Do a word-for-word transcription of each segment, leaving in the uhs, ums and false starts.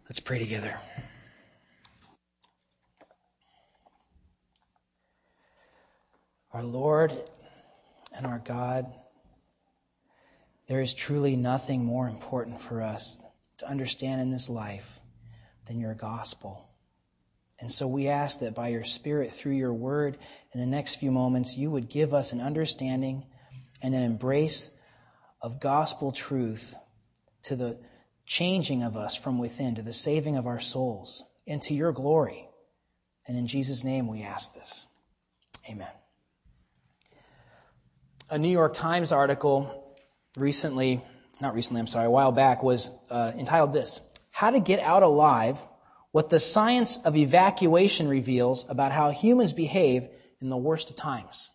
Let's pray together. Our Lord and our God, there is truly nothing more important for us to understand in this life than your gospel. And so we ask that by your Spirit, through your word, in the next few moments, you would give us an understanding and an embrace of gospel truth to the changing of us from within, to the saving of our souls, and to your glory. And in Jesus' name we ask this. Amen. A New York Times article recently, not recently, I'm sorry, a while back, was uh, entitled this, How to Get Out Alive, What the Science of Evacuation Reveals About How Humans Behave in the Worst of Times.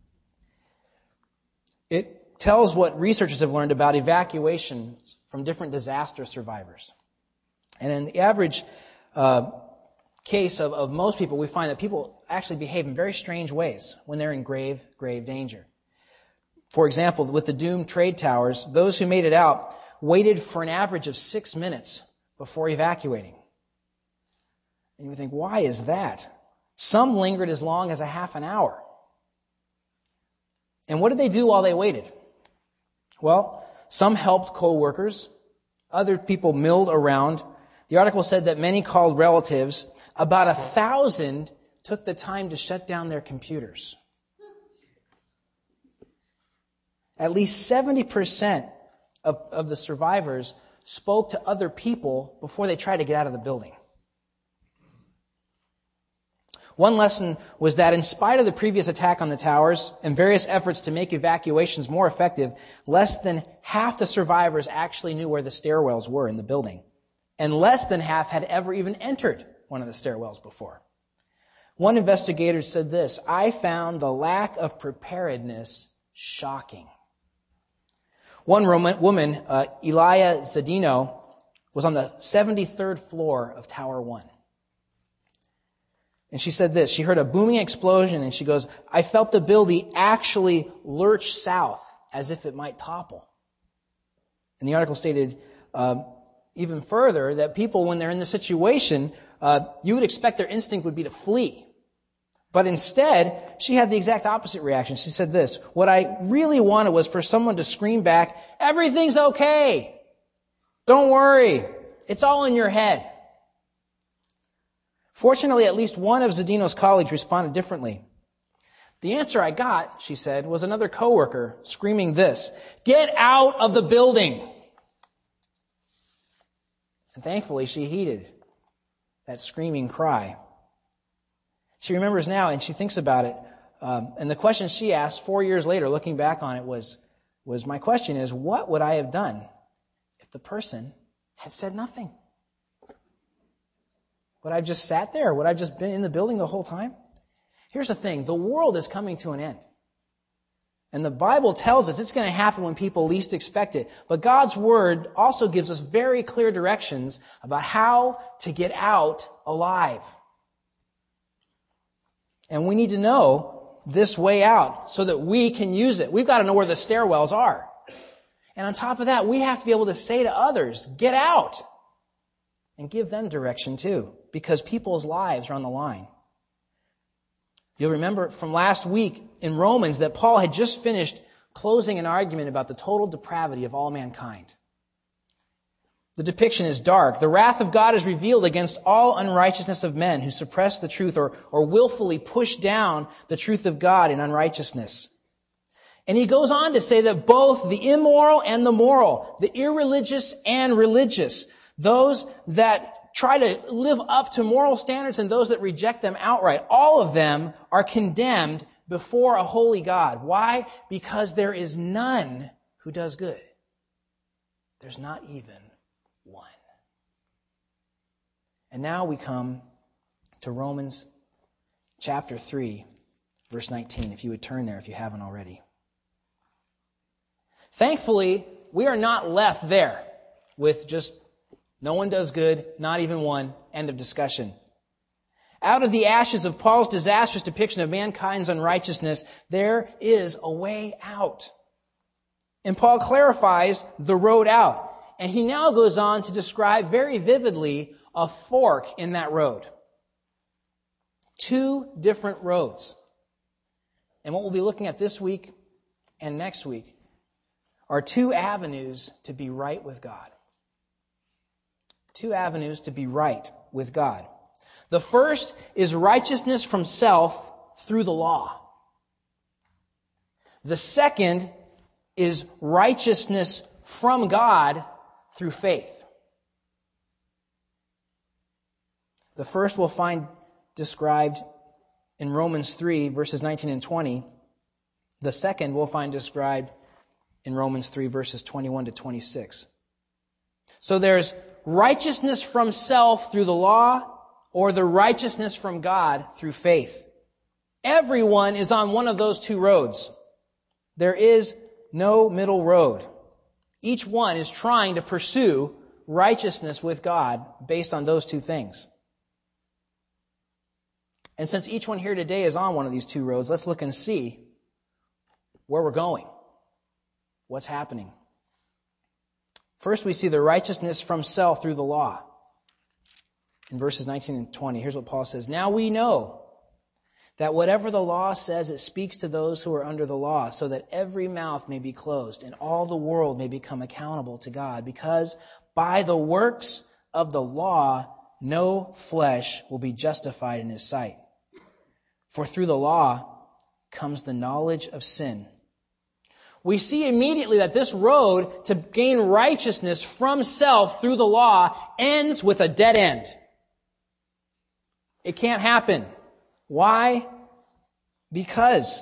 It tells what researchers have learned about evacuations from different disaster survivors. And in the average uh, case of, of most people, we find that people actually behave in very strange ways when they're in grave, grave danger. For example, with the doomed trade towers, those who made it out waited for an average of six minutes before evacuating. And you would think, why is that? Some lingered as long as a half an hour. And what did they do while they waited? Well, some helped co-workers. Other people milled around. The article said that many called relatives. About a thousand took the time to shut down their computers. At least seventy percent of, of the survivors spoke to other people before they tried to get out of the building. One lesson was that in spite of the previous attack on the towers and various efforts to make evacuations more effective, less than half the survivors actually knew where the stairwells were in the building. And less than half had ever even entered one of the stairwells before. One investigator said this, I found the lack of preparedness shocking. One Roman, woman, uh, Elia Zadino, was on the seventy-third floor of Tower one. And she said this, she heard a booming explosion and she goes, I felt the building actually lurch south as if it might topple. And the article stated uh, even further that people, when they're in this situation, uh, you would expect their instinct would be to flee. But instead, she had the exact opposite reaction. She said this, what I really wanted was for someone to scream back, everything's okay. Don't worry. It's all in your head. Fortunately, at least one of Zadino's colleagues responded differently. The answer I got, she said, was another coworker screaming this, get out of the building. And thankfully, she heeded that screaming cry. She remembers now and she thinks about it. Um, and the question she asked four years later, looking back on it, was, was my question is, what would I have done if the person had said nothing? Would I have just sat there? Would I have just been in the building the whole time? Here's the thing. The world is coming to an end. And the Bible tells us it's going to happen when people least expect it. But God's Word also gives us very clear directions about how to get out alive. And we need to know this way out so that we can use it. We've got to know where the stairwells are. And on top of that, we have to be able to say to others, get out. And give them direction too, because people's lives are on the line. You'll remember from last week in Romans that Paul had just finished closing an argument about the total depravity of all mankind. The depiction is dark. The wrath of God is revealed against all unrighteousness of men who suppress the truth or, or willfully push down the truth of God in unrighteousness. And he goes on to say that both the immoral and the moral, the irreligious and religious, those that try to live up to moral standards and those that reject them outright, all of them are condemned before a holy God. Why? Because there is none who does good. There's not even one. And now we come to Romans chapter three, verse nineteen, if you would turn there if you haven't already. Thankfully, we are not left there with just no one does good, not even one, end of discussion. Out of the ashes of Paul's disastrous depiction of mankind's unrighteousness, there is a way out. And Paul clarifies the road out. And he now goes on to describe very vividly a fork in that road. Two different roads. And what we'll be looking at this week and next week are two avenues to be right with God. Two avenues to be right with God. The first is righteousness from self through the law. The second is righteousness from God through faith. The first we'll find described in Romans three, verses nineteen and twenty. The second we'll find described in Romans three, verses twenty-one to twenty-six. So there's righteousness from self through the law, or the righteousness from God through faith. Everyone is on one of those two roads. There is no middle road. Each one is trying to pursue righteousness with God based on those two things. And since each one here today is on one of these two roads, let's look and see where we're going. What's happening? First, we see the righteousness from self through the law. In verses nineteen and twenty, here's what Paul says. Now we know that whatever the law says, it speaks to those who are under the law, so that every mouth may be closed and all the world may become accountable to God. Because by the works of the law, no flesh will be justified in his sight. For through the law comes the knowledge of sin. We see immediately that this road to gain righteousness from self through the law ends with a dead end. It can't happen. Why? Because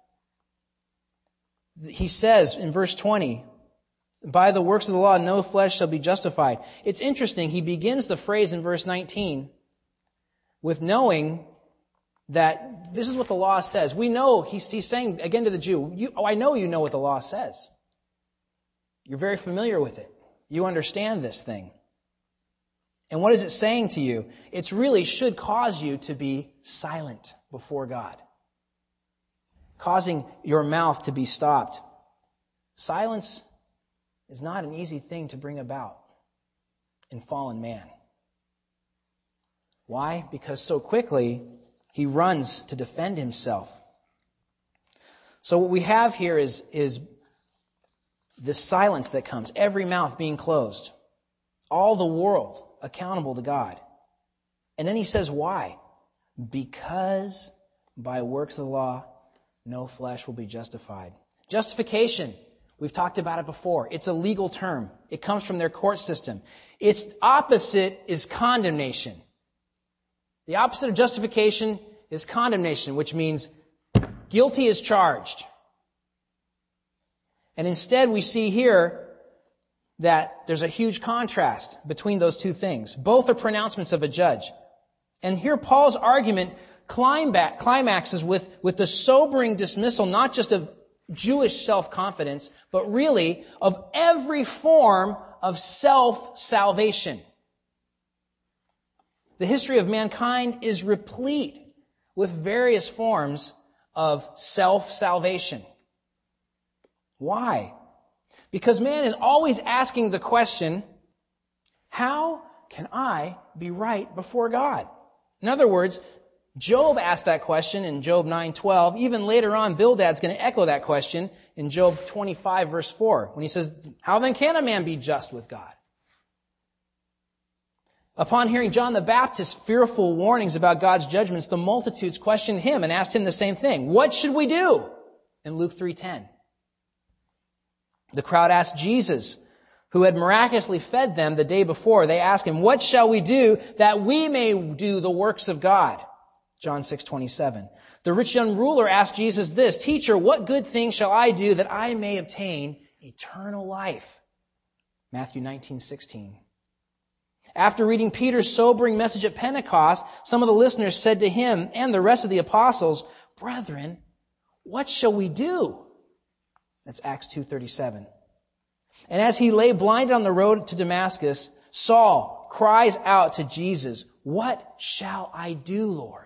he says in verse twenty, by the works of the law, no flesh shall be justified. It's interesting. He begins the phrase in verse nineteen with knowing that this is what the law says. We know, he's, he's saying again to the Jew, you, oh, I know you know what the law says. You're very familiar with it. You understand this thing. And what is it saying to you? It really should cause you to be silent before God. Causing your mouth to be stopped. Silence is not an easy thing to bring about in fallen man. Why? Because so quickly he runs to defend himself. So what we have here is, is this silence that comes, every mouth being closed, all the world accountable to God. And then he says, why? Because by works of the law, no flesh will be justified. Justification, we've talked about it before. It's a legal term. It comes from their court system. Its opposite is condemnation. The opposite of justification is condemnation, which means guilty is charged. And instead we see here that there's a huge contrast between those two things. Both are pronouncements of a judge. And here Paul's argument climaxes with, with the sobering dismissal not just of Jewish self-confidence, but really of every form of self-salvation. The history of mankind is replete with various forms of self-salvation. Why? Because man is always asking the question, how can I be right before God? In other words, Job asked that question in Job nine twelve. Even later on, Bildad's going to echo that question in Job twenty-five, verse four, when he says, how then can a man be just with God? Upon hearing John the Baptist's fearful warnings about God's judgments, the multitudes questioned him and asked him the same thing. What should we do? In Luke three ten. The crowd asked Jesus, who had miraculously fed them the day before. They asked him, what shall we do that we may do the works of God? John six twenty-seven. The rich young ruler asked Jesus this, Teacher, what good thing shall I do that I may obtain eternal life? Matthew nineteen sixteen. After reading Peter's sobering message at Pentecost, some of the listeners said to him and the rest of the apostles, Brethren, what shall we do? That's Acts two thirty-seven. And as he lay blinded on the road to Damascus, Saul cries out to Jesus, What shall I do, Lord?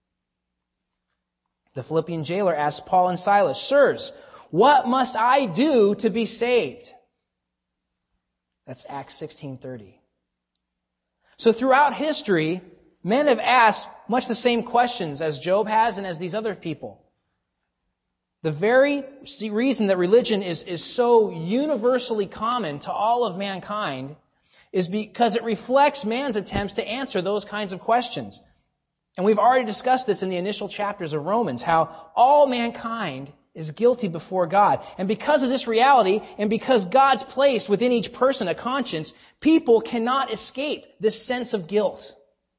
The Philippian jailer asked Paul and Silas, Sirs, what must I do to be saved? That's Acts sixteen thirty. So throughout history, men have asked much the same questions as Job has and as these other people. The very reason that religion is, is so universally common to all of mankind is because it reflects man's attempts to answer those kinds of questions. And we've already discussed this in the initial chapters of Romans, how all mankind is guilty before God. And because of this reality, and because God's placed within each person a conscience, people cannot escape this sense of guilt.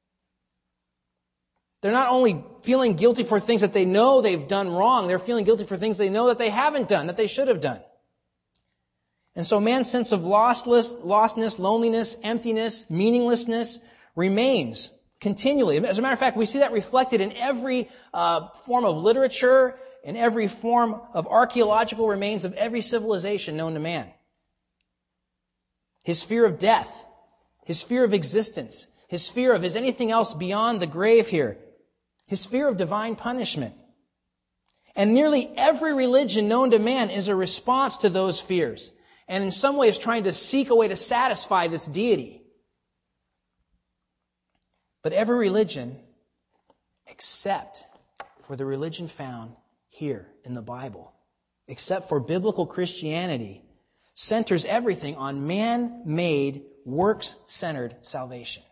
They're not only feeling guilty for things that they know they've done wrong, they're feeling guilty for things they know that they haven't done, that they should have done. And so man's sense of lostless, lostness, loneliness, emptiness, meaninglessness remains continually. As a matter of fact, we see that reflected in every uh, form of literature, in every form of archaeological remains of every civilization known to man. His fear of death, his fear of existence, his fear of is anything else beyond the grave here, his fear of divine punishment. And nearly every religion known to man is a response to those fears, and in some ways trying to seek a way to satisfy this deity. But every religion, except for the religion found here in the Bible, except for biblical Christianity, centers everything on man-made, works-centered salvation.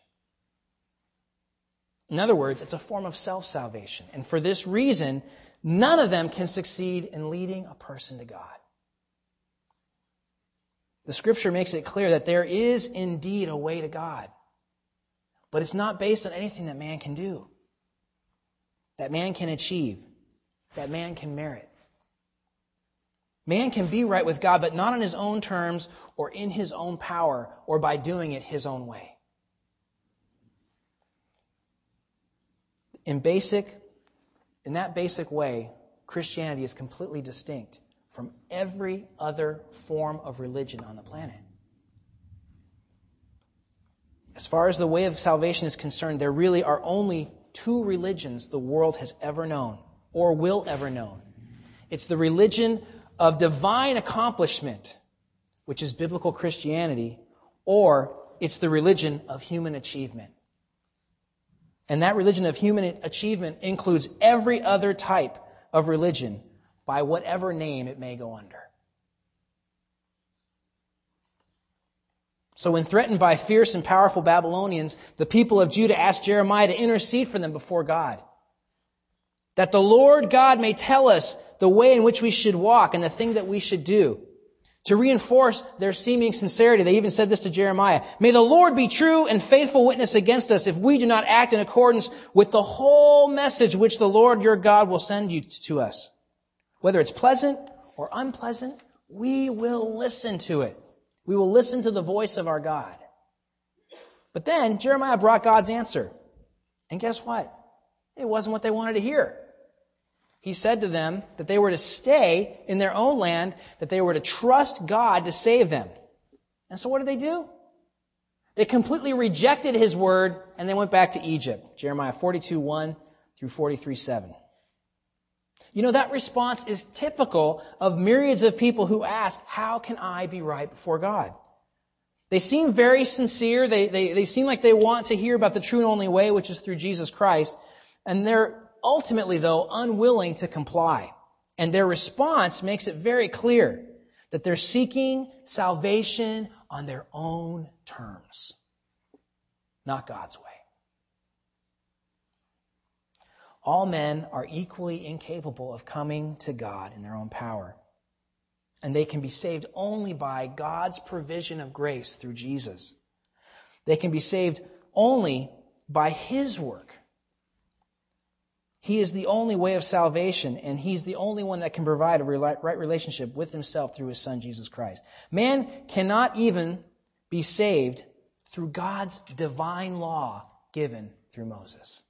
In other words, it's a form of self-salvation. And for this reason, none of them can succeed in leading a person to God. The Scripture makes it clear that there is indeed a way to God. But it's not based on anything that man can do, that man can achieve, that man can merit. Man can be right with God, but not on his own terms or in his own power or by doing it his own way. In basic, in that basic way, Christianity is completely distinct from every other form of religion on the planet. As far as the way of salvation is concerned, there really are only two religions the world has ever known or will ever know. It's the religion of divine accomplishment, which is biblical Christianity, or it's the religion of human achievement. And that religion of human achievement includes every other type of religion by whatever name it may go under. So when threatened by fierce and powerful Babylonians, the people of Judah asked Jeremiah to intercede for them before God, that the Lord God may tell us the way in which we should walk and the thing that we should do. To reinforce their seeming sincerity, they even said this to Jeremiah, "May the Lord be true and faithful witness against us if we do not act in accordance with the whole message which the Lord your God will send you to us. Whether it's pleasant or unpleasant, we will listen to it. We will listen to the voice of our God." But then Jeremiah brought God's answer. And guess what? It wasn't what they wanted to hear. He said to them that they were to stay in their own land, that they were to trust God to save them. And so what did they do? They completely rejected His word and they went back to Egypt. Jeremiah forty-two one through forty-three seven. You know, that response is typical of myriads of people who ask, how can I be right before God? They seem very sincere. They, they, they seem like they want to hear about the true and only way, which is through Jesus Christ. And they're ultimately, though, unwilling to comply. And their response makes it very clear that they're seeking salvation on their own terms, not God's way. All men are equally incapable of coming to God in their own power. And they can be saved only by God's provision of grace through Jesus. They can be saved only by His work. He is the only way of salvation, and He's the only one that can provide a right relationship with Himself through His Son, Jesus Christ. Man cannot even be saved through God's divine law given through Moses.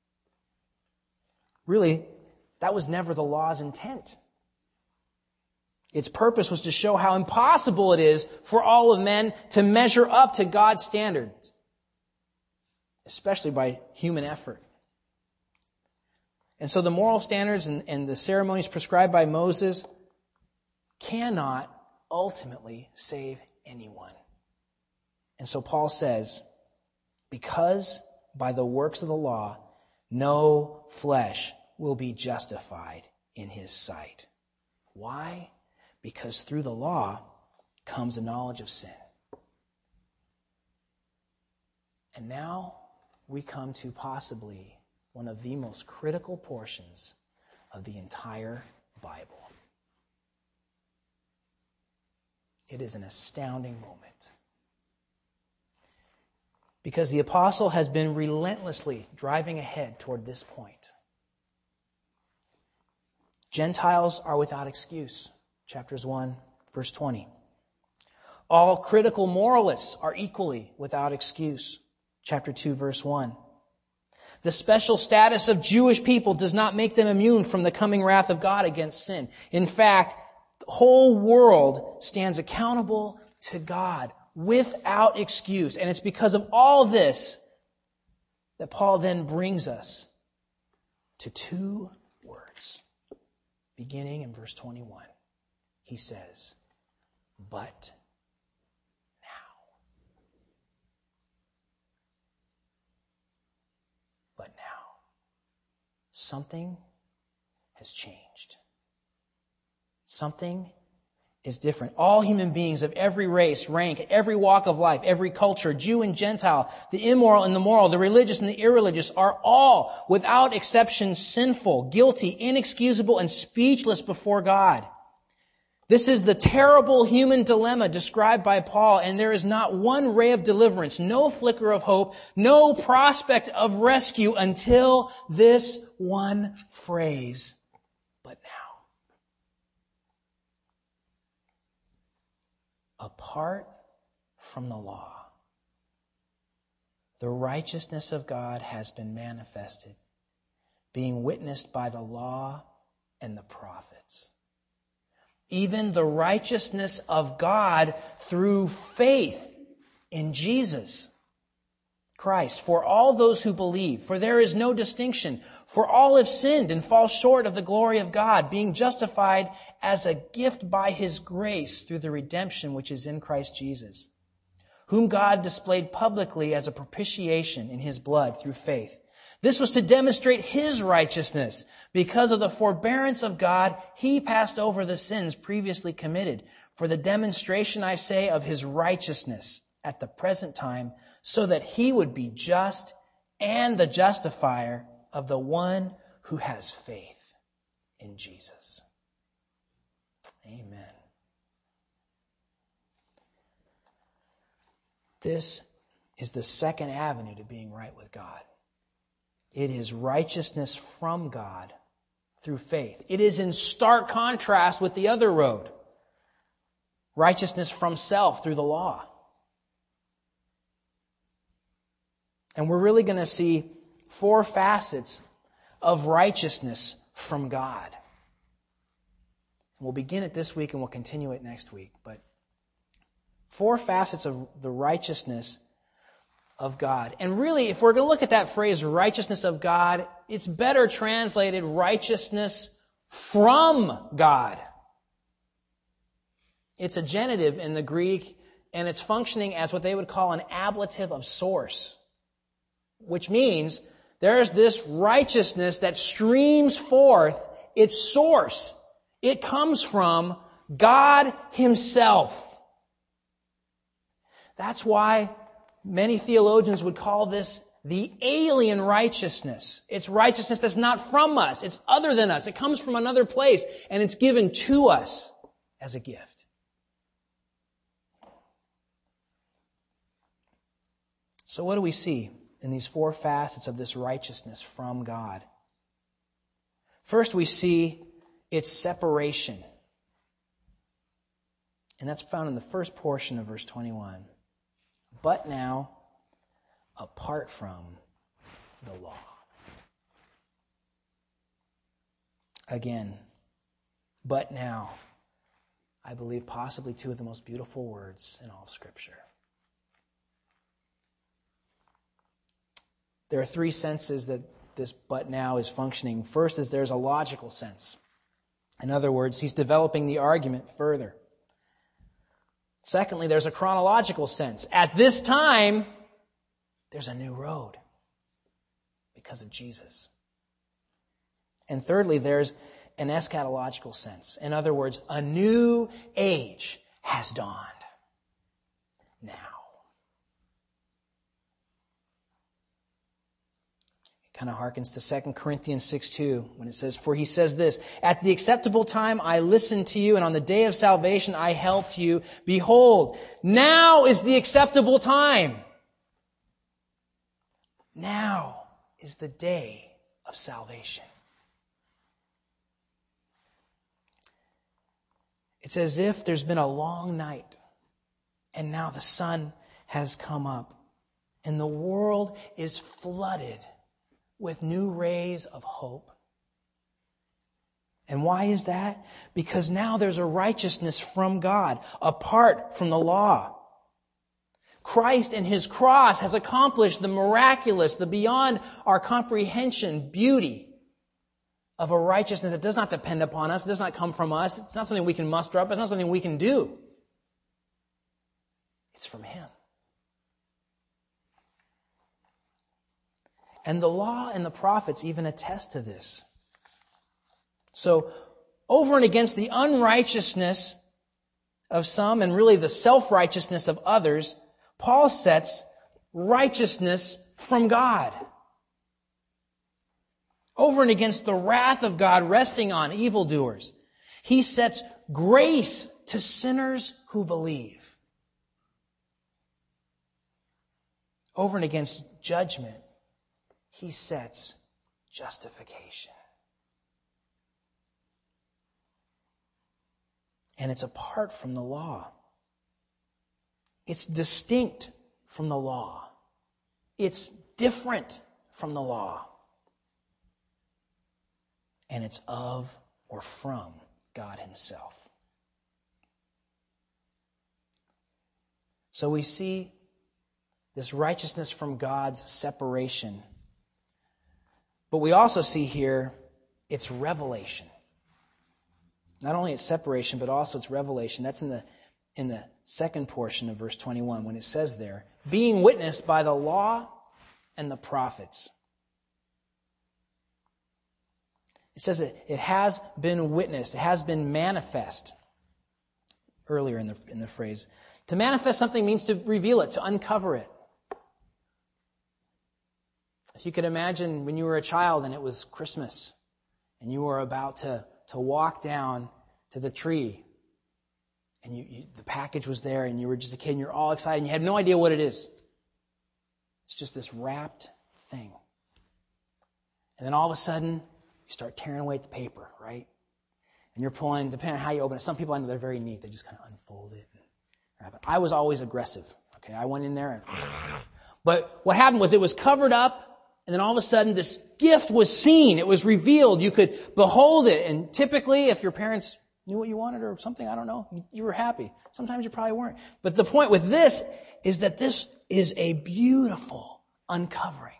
Really, that was never the law's intent. Its purpose was to show how impossible it is for all of men to measure up to God's standards, especially by human effort. And so the moral standards and, and the ceremonies prescribed by Moses cannot ultimately save anyone. And so Paul says, because by the works of the law, no flesh will be justified in his sight. Why? Because through the law comes a knowledge of sin. And now we come to possibly one of the most critical portions of the entire Bible. It is an astounding moment. Because the apostle has been relentlessly driving ahead toward this point. Gentiles are without excuse. Chapters one, verse twenty. All critical moralists are equally without excuse. Chapter two, verse one. The special status of Jewish people does not make them immune from the coming wrath of God against sin. In fact, the whole world stands accountable to God without excuse. And it's because of all this that Paul then brings us to two words. Beginning in verse twenty-one. He says, but now. But now. Something has changed. Something is different. All human beings of every race, rank, every walk of life, every culture, Jew and Gentile, the immoral and the moral, the religious and the irreligious, are all, without exception, sinful, guilty, inexcusable, and speechless before God. This is the terrible human dilemma described by Paul, and there is not one ray of deliverance, no flicker of hope, no prospect of rescue until this one phrase, but now. Apart from the law, the righteousness of God has been manifested, being witnessed by the law and the prophets. Even the righteousness of God through faith in Jesus Christ, for all those who believe. For there is no distinction. For all have sinned and fall short of the glory of God, being justified as a gift by His grace through the redemption which is in Christ Jesus, whom God displayed publicly as a propitiation in His blood through faith. This was to demonstrate His righteousness. Because of the forbearance of God, He passed over the sins previously committed, for the demonstration, I say, of His righteousness at the present time, so that He would be just and the justifier of the one who has faith in Jesus. Amen. This is the second avenue to being right with God. It is righteousness from God through faith. It is in stark contrast with the other road. Righteousness from self through the law. And we're really going to see four facets of righteousness from God. We'll begin it this week and we'll continue it next week. But four facets of the righteousness of God. And really, if we're going to look at that phrase, righteousness of God, it's better translated righteousness from God. It's a genitive in the Greek, and it's functioning as what they would call an ablative of source. Which means there's this righteousness that streams forth its source. It comes from God Himself. That's why many theologians would call this the alien righteousness. It's righteousness that's not from us. It's other than us. It comes from another place, and it's given to us as a gift. So what do we see in these four facets of this righteousness from God? First, we see its separation. And that's found in the first portion of verse twenty-one. But now, apart from the law. Again, but now. I believe possibly two of the most beautiful words in all of Scripture. There are three senses that this but now is functioning. First is there's a logical sense. In other words, he's developing the argument further. Secondly, there's a chronological sense. At this time, there's a new road because of Jesus. And thirdly, there's an eschatological sense. In other words, a new age has dawned now. It kind of harkens to Second Corinthians six two when it says, "For he says this, at the acceptable time I listened to you, and on the day of salvation I helped you. Behold, now is the acceptable time. Now is the day of salvation." It's as if there's been a long night, and now the sun has come up, and the world is flooded with new rays of hope. And why is that? Because now there's a righteousness from God, apart from the law. Christ and His cross has accomplished the miraculous, the beyond our comprehension beauty of a righteousness that does not depend upon us, it does not come from us, it's not something we can muster up, it's not something we can do. It's from Him. And the law and the prophets even attest to this. So, over and against the unrighteousness of some and really the self-righteousness of others, Paul sets righteousness from God. Over and against the wrath of God resting on evildoers, He sets grace to sinners who believe. Over and against judgment, He sets justification. And it's apart from the law. It's distinct from the law. It's different from the law. And it's of or from God Himself. So we see this righteousness from God's separation. But we also see here its revelation. Not only its separation, but also its revelation. That's in the in the second portion of verse twenty-one, when it says there, being witnessed by the law and the prophets. It says it, it has been witnessed, it has been manifest. Earlier in the in the phrase. To manifest something means to reveal it, to uncover it. If you could imagine when you were a child and it was Christmas, and you were about to, to walk down to the tree, and you, you, the package was there, and you were just a kid, and you're all excited, and you had no idea what it is. It's just this wrapped thing. And then all of a sudden, you start tearing away at the paper, right? And you're pulling, depending on how you open it. Some people, I know they're very neat. They just kind of unfold it and wrap it. I was always aggressive. Okay, I went in there and... But what happened was it was covered up, and then all of a sudden this gift was seen. It was revealed. You could behold it. And typically, if your parents knew what you wanted or something, I don't know, you were happy. Sometimes you probably weren't. But the point with this is that this is a beautiful uncovering.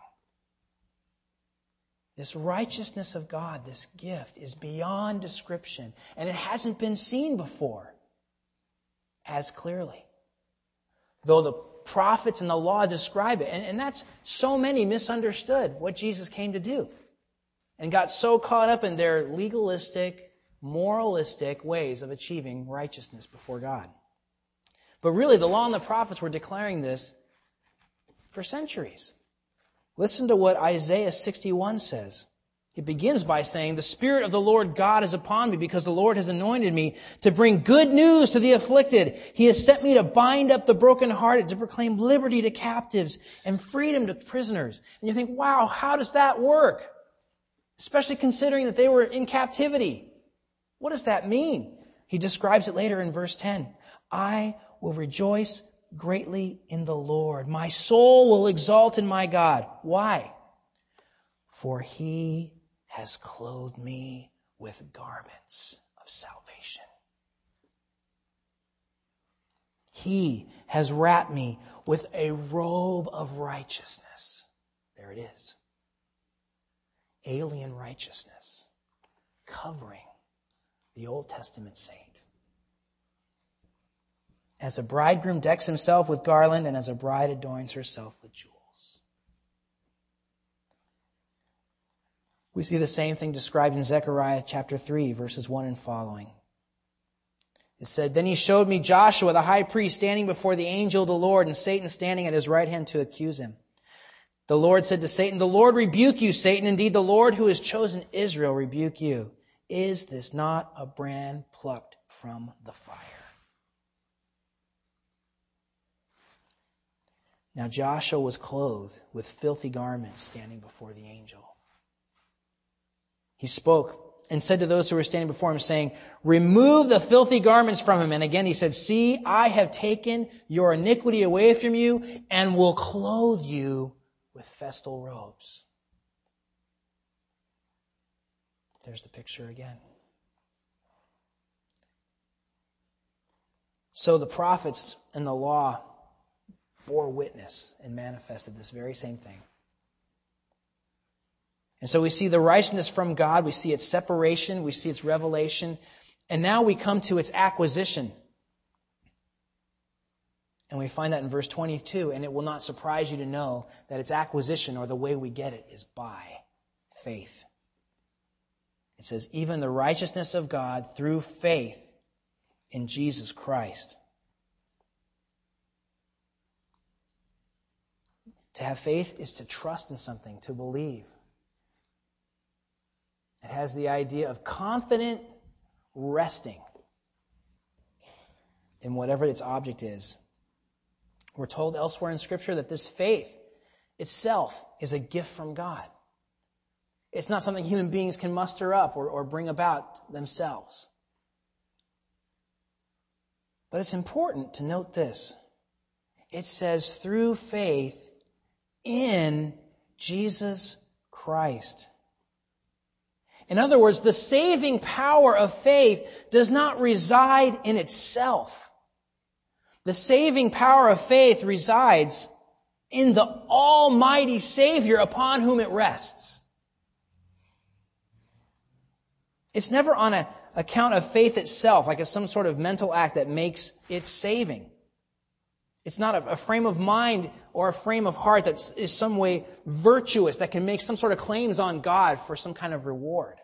This righteousness of God, this gift, is beyond description. And it hasn't been seen before as clearly. Though the prophets and the law describe it. And, and that's so many misunderstood what Jesus came to do. And got so caught up in their legalistic, moralistic ways of achieving righteousness before God. But really, the law and the prophets were declaring this for centuries. Listen to what Isaiah sixty-one says. It begins by saying, "The Spirit of the Lord God is upon me, because the Lord has anointed me to bring good news to the afflicted. He has sent me to bind up the brokenhearted, to proclaim liberty to captives and freedom to prisoners." And you think, wow, how does that work? Especially considering that they were in captivity. What does that mean? He describes it later in verse ten. "I will rejoice greatly in the Lord. My soul will exalt in my God." Why? "For He has clothed me with garments of salvation." He has wrapped me with a robe of righteousness. There it is. Alien righteousness covering the Old Testament saint. As a bridegroom decks himself with garland, and as a bride adorns herself with jewels. We see the same thing described in Zechariah chapter three, verses one and following. It said, "Then he showed me Joshua the high priest standing before the angel of the Lord, and Satan standing at his right hand to accuse him. The Lord said to Satan, 'The Lord rebuke you, Satan. Indeed, the Lord who has chosen Israel rebuke you. Is this not a brand plucked from the fire?'" Now Joshua was clothed with filthy garments standing before the angel. He spoke and said to those who were standing before him, saying, "Remove the filthy garments from him." And again he said, "See, I have taken your iniquity away from you and will clothe you with festal robes." There's the picture again. So the prophets and the law bore witness and manifested this very same thing. And so we see the righteousness from God, we see its separation, we see its revelation, and now we come to its acquisition. And we find that in verse twenty-two, and it will not surprise you to know that its acquisition, or the way we get it, is by faith. It says, "Even the righteousness of God through faith in Jesus Christ." To have faith is to trust in something, to believe. It has the idea of confident resting in whatever its object is. We're told elsewhere in Scripture that this faith itself is a gift from God. It's not something human beings can muster up or, or bring about themselves. But it's important to note this. It says, through faith in Jesus Christ. In other words, the saving power of faith does not reside in itself. The saving power of faith resides in the Almighty Savior upon whom it rests. It's never on a account of faith itself, like it's some sort of mental act that makes it saving. It's not a, a frame of mind or a frame of heart that is some way virtuous, that can make some sort of claims on God for some kind of reward.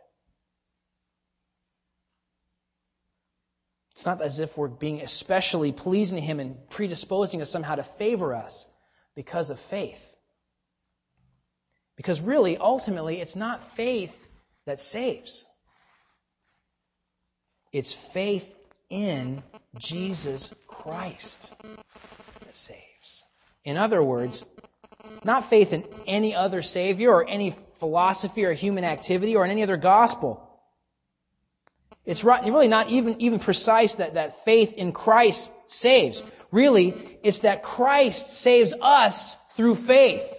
It's not as if we're being especially pleasing to Him and predisposing us somehow to favor us because of faith. Because really, ultimately, it's not faith that saves. It's faith in Jesus Christ that saves. In other words, not faith in any other Savior or any philosophy or human activity or in any other gospel. It's really not even, even precise that, that faith in Christ saves. Really, it's that Christ saves us through faith.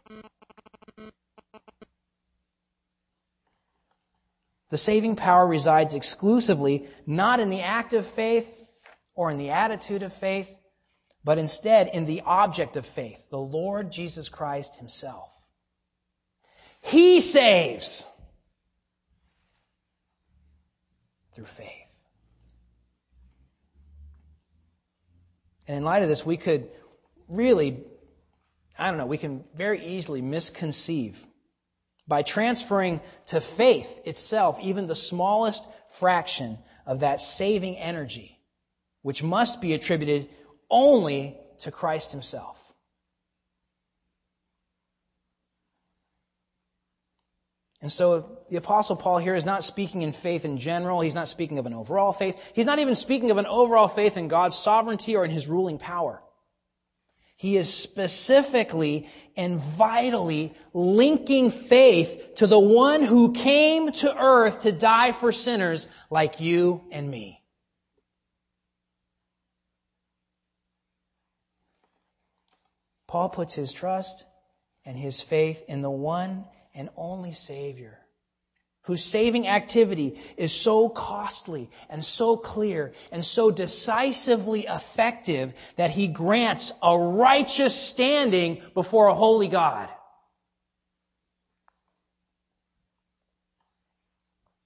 The saving power resides exclusively not in the act of faith or in the attitude of faith, but instead in the object of faith, the Lord Jesus Christ Himself. He saves through faith. And in light of this, we could really, I don't know, we can very easily misconceive by transferring to faith itself even the smallest fraction of that saving energy, which must be attributed only to Christ Himself. And so the Apostle Paul here is not speaking in faith in general. He's not speaking of an overall faith. He's not even speaking of an overall faith in God's sovereignty or in His ruling power. He is specifically and vitally linking faith to the one who came to earth to die for sinners like you and me. Paul puts his trust and his faith in the one and only Savior, whose saving activity is so costly and so clear and so decisively effective that He grants a righteous standing before a holy God.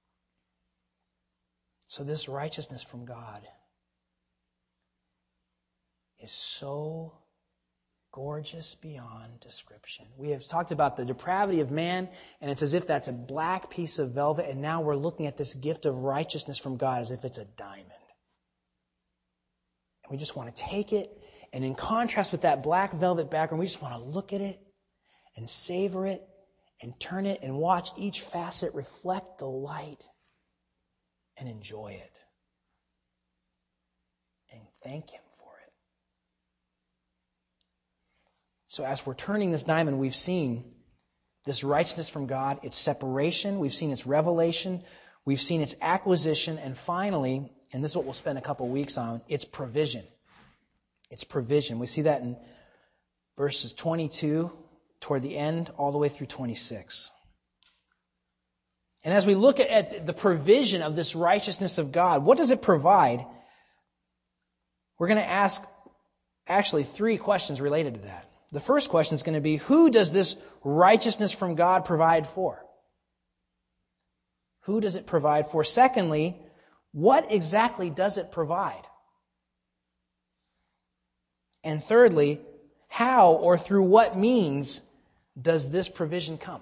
So this righteousness from God is so gorgeous beyond description. We have talked about the depravity of man, and it's as if that's a black piece of velvet, and now we're looking at this gift of righteousness from God as if it's a diamond. And we just want to take it, and in contrast with that black velvet background, we just want to look at it and savor it and turn it and watch each facet reflect the light and enjoy it. And thank Him for it. So as we're turning this diamond, we've seen this righteousness from God, its separation, we've seen its revelation, we've seen its acquisition, and finally, and this is what we'll spend a couple weeks on, its provision. Its provision. We see that in verses twenty-two toward the end, all the way through twenty-six. And as we look at the provision of this righteousness of God, what does it provide? We're going to ask actually three questions related to that. The first question is going to be, who does this righteousness from God provide for? Who does it provide for? Secondly, what exactly does it provide? And thirdly, how or through what means does this provision come?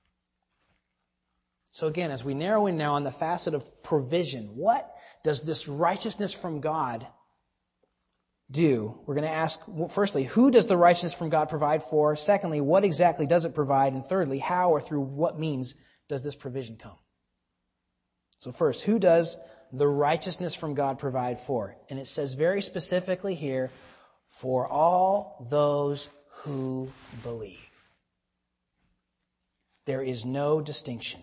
So again, as we narrow in now on the facet of provision, what does this righteousness from God do? We're going to ask, well, firstly, who does the righteousness from God provide for? Secondly, what exactly does it provide? And thirdly, how or through what means does this provision come? So first, who does the righteousness from God provide for? And it says very specifically here, for all those who believe. There is no distinction.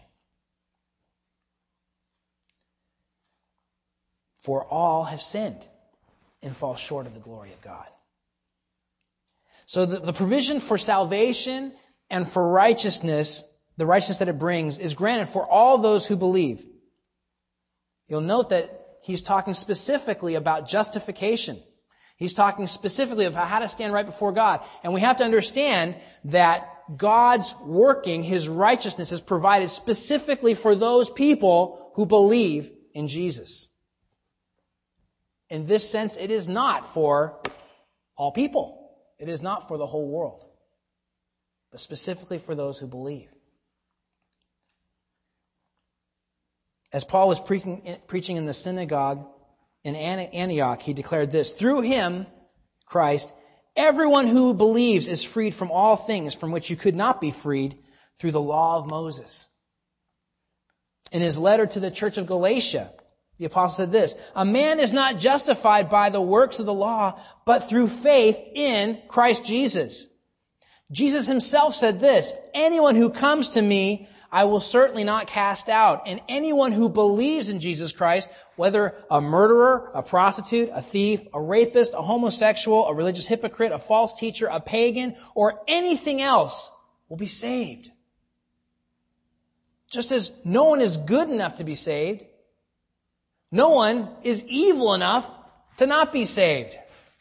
For all have sinned and fall short of the glory of God. So the, the provision for salvation and for righteousness, the righteousness that it brings, is granted for all those who believe. You'll note that he's talking specifically about justification. He's talking specifically about how to stand right before God. And we have to understand that God's working, His righteousness is provided specifically for those people who believe in Jesus. In this sense, it is not for all people. It is not for the whole world. But specifically for those who believe. As Paul was preaching, preaching in the synagogue in Antioch, he declared this, through Him, Christ, everyone who believes is freed from all things from which you could not be freed through the law of Moses. In his letter to the church of Galatia, the apostle said this, a man is not justified by the works of the law, but through faith in Christ Jesus. Jesus Himself said this, anyone who comes to me, I will certainly not cast out. And anyone who believes in Jesus Christ, whether a murderer, a prostitute, a thief, a rapist, a homosexual, a religious hypocrite, a false teacher, a pagan, or anything else, will be saved. Just as no one is good enough to be saved, no one is evil enough to not be saved.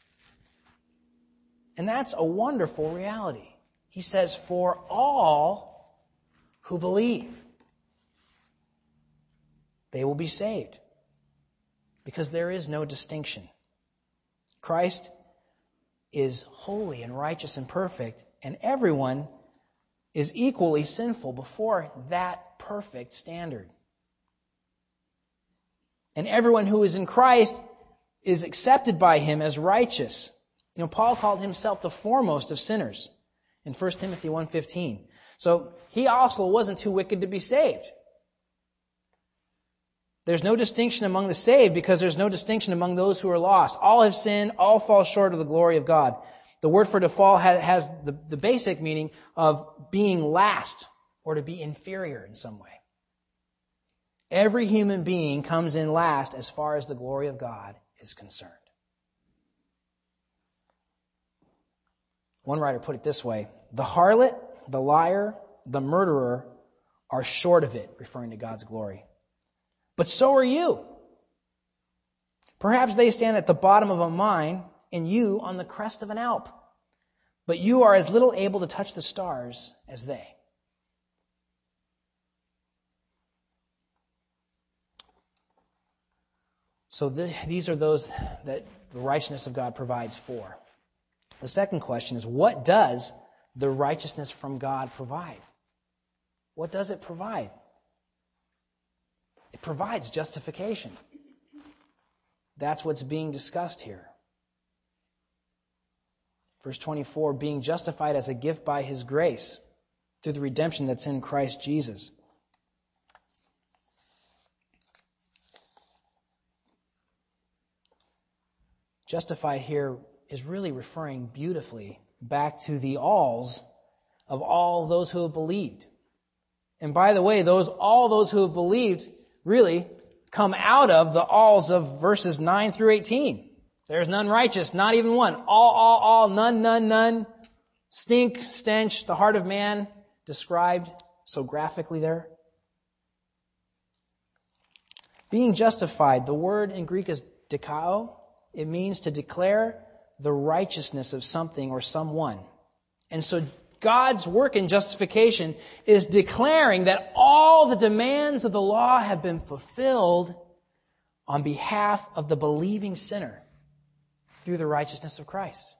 And that's a wonderful reality. He says, for all who believe, they will be saved. Because there is no distinction. Christ is holy and righteous and perfect, and everyone is equally sinful before that perfect standard. And everyone who is in Christ is accepted by Him as righteous. You know, Paul called himself the foremost of sinners in First Timothy one fifteen. So he also wasn't too wicked to be saved. There's no distinction among the saved because there's no distinction among those who are lost. All have sinned, all fall short of the glory of God. The word for to fall has the, the basic meaning of being last or to be inferior in some way. Every human being comes in last as far as the glory of God is concerned. One writer put it this way, the harlot, the liar, the murderer are short of it, referring to God's glory. But so are you. Perhaps they stand at the bottom of a mine and you on the crest of an Alp. But you are as little able to touch the stars as they. So the, these are those that the righteousness of God provides for. The second question is, what does the righteousness from God provide? What does it provide? It provides justification. That's what's being discussed here. Verse twenty-four, being justified as a gift by His grace through the redemption that's in Christ Jesus. Justified here is really referring beautifully back to the alls of all those who have believed. And by the way, those all those who have believed really come out of the alls of verses nine through eighteen. There's none righteous, not even one. All, all, all, none, none, none. Stink, stench, the heart of man described so graphically there. Being justified, the word in Greek is dikao. It means to declare the righteousness of something or someone. And so God's work in justification is declaring that all the demands of the law have been fulfilled on behalf of the believing sinner through the righteousness of Christ.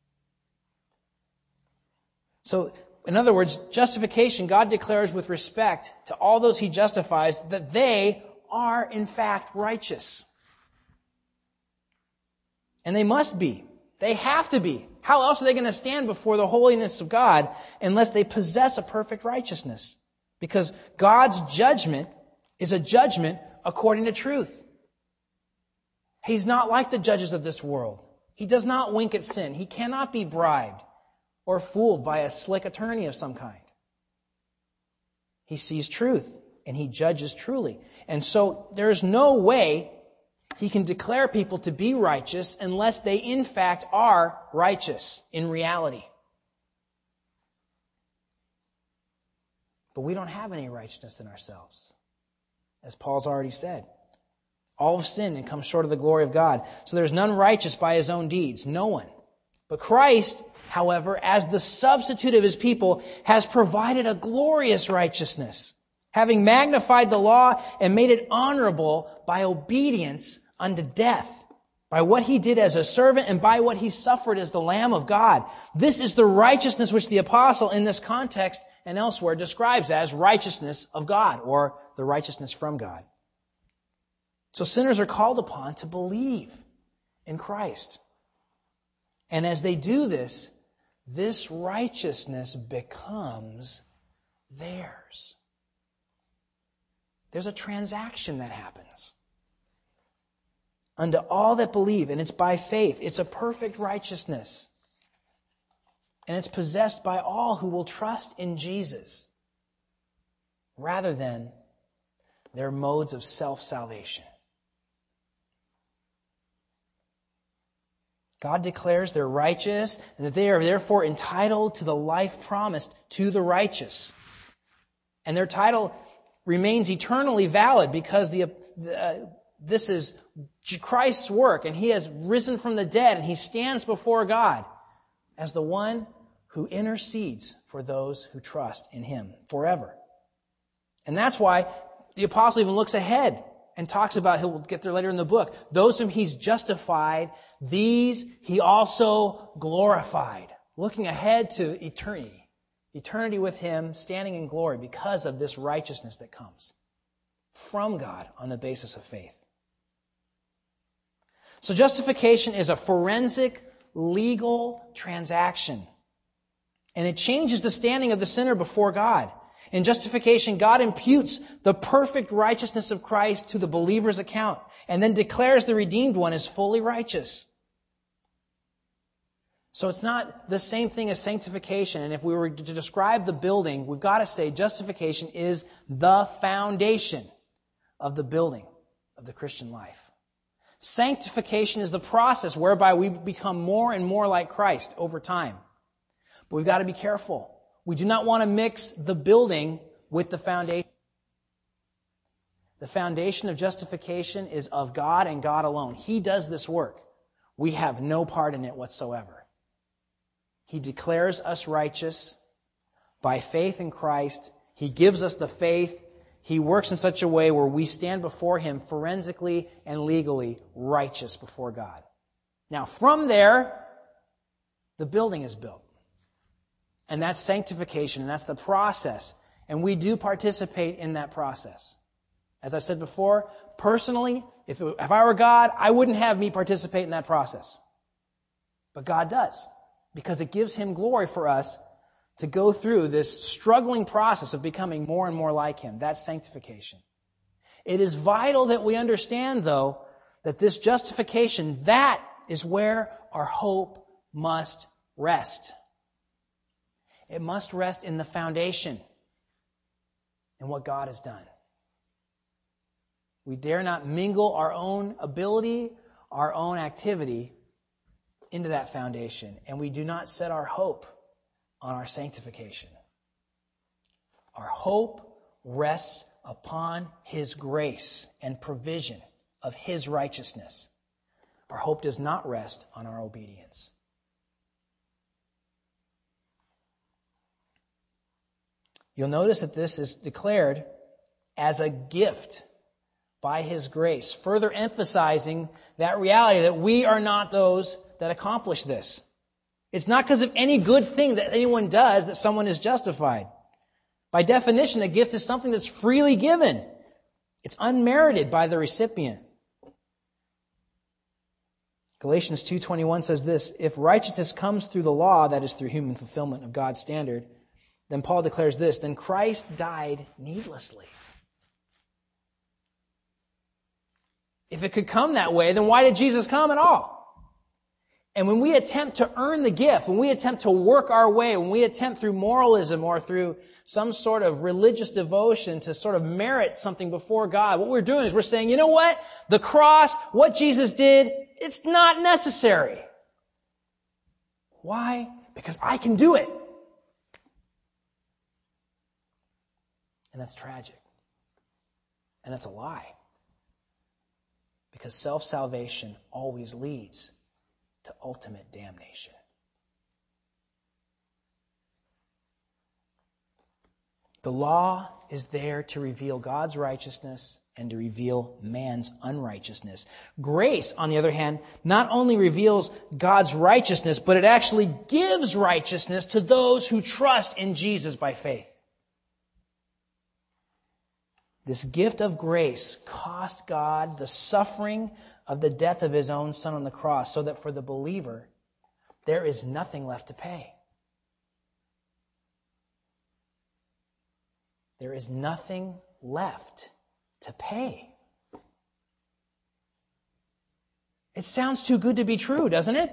So, in other words, justification, God declares with respect to all those He justifies that they are in fact righteous. And they must be. They have to be. How else are they going to stand before the holiness of God unless they possess a perfect righteousness? Because God's judgment is a judgment according to truth. He's not like the judges of this world. He does not wink at sin. He cannot be bribed or fooled by a slick attorney of some kind. He sees truth and He judges truly. And so there is no way He can declare people to be righteous unless they in fact are righteous in reality. But we don't have any righteousness in ourselves, as Paul's already said. All have sinned and come short of the glory of God. So there's none righteous by his own deeds. No one. But Christ, however, as the substitute of His people, has provided a glorious righteousness, having magnified the law and made it honorable by obedience unto death, by what He did as a servant and by what He suffered as the Lamb of God. This is the righteousness which the apostle in this context and elsewhere describes as righteousness of God, or the righteousness from God. So sinners are called upon to believe in Christ. And as they do this, this righteousness becomes theirs. There's a transaction that happens. Unto all that believe, and it's by faith. It's a perfect righteousness. And it's possessed by all who will trust in Jesus, rather than their modes of self-salvation. God declares they're righteous and that they are therefore entitled to the life promised to the righteous. And their title remains eternally valid because the uh, this is Christ's work, and He has risen from the dead, and He stands before God as the one who intercedes for those who trust in Him forever. And that's why the apostle even looks ahead and talks about, he'll get there later in the book, those whom He's justified, these He also glorified. Looking ahead to eternity. Eternity with Him, standing in glory because of this righteousness that comes from God on the basis of faith. So justification is a forensic, legal transaction. And it changes the standing of the sinner before God. In justification, God imputes the perfect righteousness of Christ to the believer's account and then declares the redeemed one as fully righteous. So it's not the same thing as sanctification. And if we were to describe the building, we've got to say justification is the foundation of the building of the Christian life. Sanctification is the process whereby we become more and more like Christ over time. But we've got to be careful. We do not want to mix the building with the foundation. The foundation of justification is of God and God alone. He does this work. We have no part in it whatsoever. He declares us righteous by faith in Christ. He gives us the faith. He works in such a way where we stand before Him forensically and legally righteous before God. Now, from there, the building is built. And that's sanctification, and that's the process. And we do participate in that process. As I've said before, personally, if, it, if I were God, I wouldn't have me participate in that process. But God does, because it gives Him glory for us to go through this struggling process of becoming more and more like Him. That's sanctification. It is vital that we understand, though, that this justification, that is where our hope must rest. It must rest in the foundation and what God has done. We dare not mingle our own ability, our own activity into that foundation. And we do not set our hope on our sanctification. Our hope rests upon His grace and provision of His righteousness. Our hope does not rest on our obedience. You'll notice that this is declared as a gift by His grace, further emphasizing that reality that we are not those that accomplish this. It's not because of any good thing that anyone does that someone is justified. By definition, a gift is something that's freely given. It's unmerited by the recipient. Galatians two twenty-one says this, if righteousness comes through the law, that is through human fulfillment of God's standard, then Paul declares this, then Christ died needlessly. If it could come that way, then why did Jesus come at all? And when we attempt to earn the gift, when we attempt to work our way, when we attempt through moralism or through some sort of religious devotion to sort of merit something before God, what we're doing is we're saying, you know what? The cross, what Jesus did, it's not necessary. Why? Because I can do it. And that's tragic. And that's a lie. Because self-salvation always leads to ultimate damnation. The law is there to reveal God's righteousness and to reveal man's unrighteousness. Grace, on the other hand, not only reveals God's righteousness, but it actually gives righteousness to those who trust in Jesus by faith. This gift of grace cost God the suffering of the death of His own Son on the cross, so that for the believer, there is nothing left to pay. There is nothing left to pay. It sounds too good to be true, doesn't it?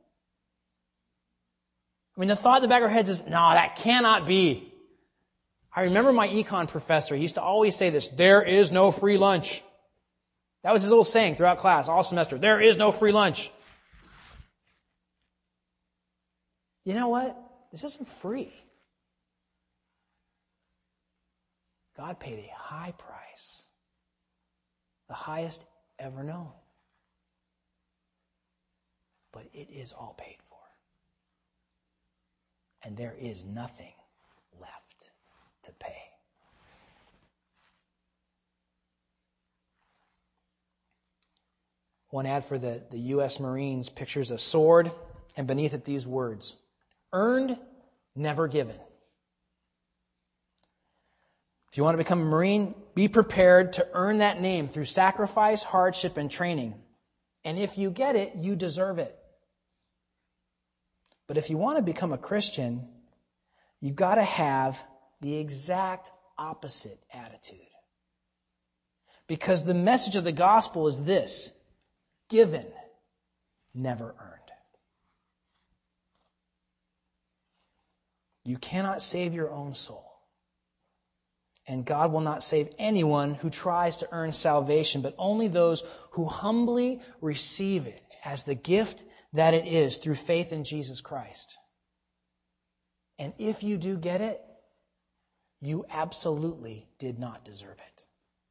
I mean, the thought in the back of our heads is, no, that cannot be. I remember my econ professor, he used to always say this, there is no free lunch. That was his little saying throughout class, all semester. There is no free lunch. You know what? This isn't free. God paid a high price. The highest ever known. But it is all paid for. And there is nothing left to pay. One ad for the, the U S Marines pictures a sword, and beneath it these words, earned, never given. If you want to become a Marine, be prepared to earn that name through sacrifice, hardship, and training. And if you get it, you deserve it. But if you want to become a Christian, you've got to have the exact opposite attitude. Because the message of the gospel is this, given, never earned. You cannot save your own soul. And God will not save anyone who tries to earn salvation, but only those who humbly receive it as the gift that it is through faith in Jesus Christ. And if you do get it, you absolutely did not deserve it.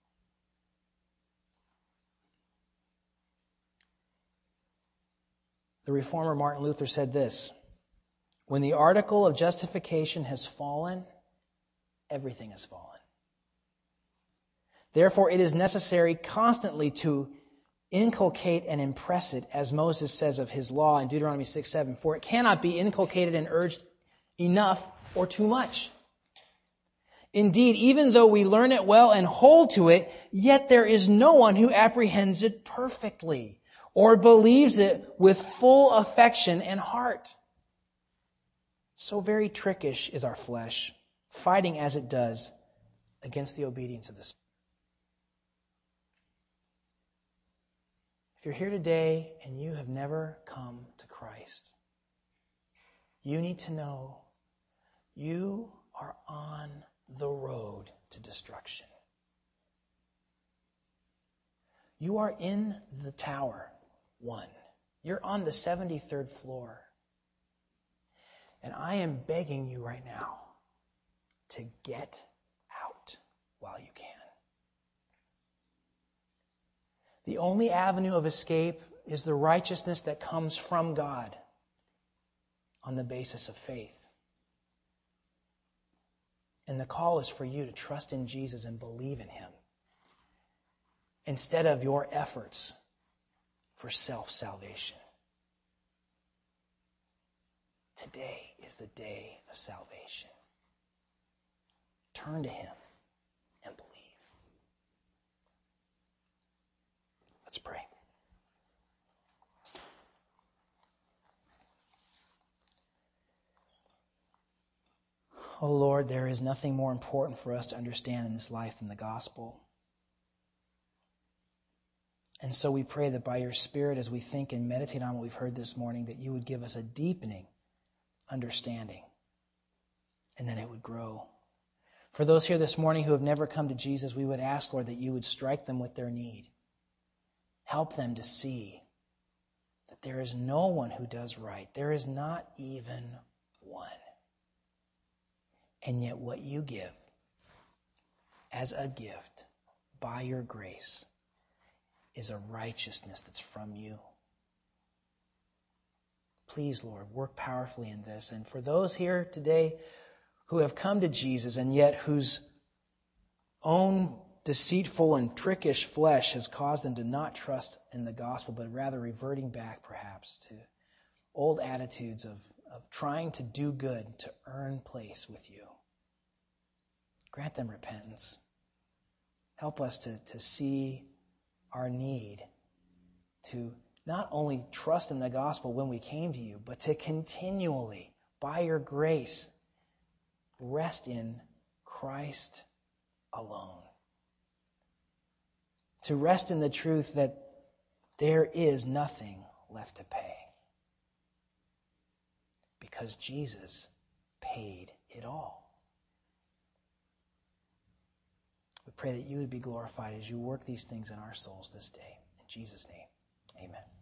The reformer Martin Luther said this, when the article of justification has fallen, everything has fallen. Therefore, it is necessary constantly to inculcate and impress it, as Moses says of his law in Deuteronomy six seven, for it cannot be inculcated and urged enough or too much. Indeed, even though we learn it well and hold to it, yet there is no one who apprehends it perfectly or believes it with full affection and heart. So very trickish is our flesh, fighting as it does against the obedience of the Spirit. If you're here today and you have never come to Christ, you need to know you are on the road to destruction. You are in the tower, one. You're on the seventy-third floor. And I am begging you right now to get out while you can. The only avenue of escape is the righteousness that comes from God on the basis of faith. And the call is for you to trust in Jesus and believe in Him instead of your efforts for self-salvation. Today is the day of salvation. Turn to Him and believe. Let's pray. Oh Lord, there is nothing more important for us to understand in this life than the gospel. And so we pray that by your Spirit, as we think and meditate on what we've heard this morning, that you would give us a deepening understanding, and then it would grow. For those here this morning who have never come to Jesus, we would ask, Lord, that you would strike them with their need. Help them to see that there is no one who does right. There is not even one. And yet what you give as a gift by your grace is a righteousness that's from you. Please, Lord, work powerfully in this. And for those here today who have come to Jesus and yet whose own deceitful and trickish flesh has caused them to not trust in the gospel, but rather reverting back perhaps to old attitudes of, of trying to do good to earn place with you. Grant them repentance. Help us to, to see our need to not only trust in the gospel when we came to you, but to continually, by your grace, rest in Christ alone. To rest in the truth that there is nothing left to pay, because Jesus paid it all. We pray that you would be glorified as you work these things in our souls this day. In Jesus' name, amen.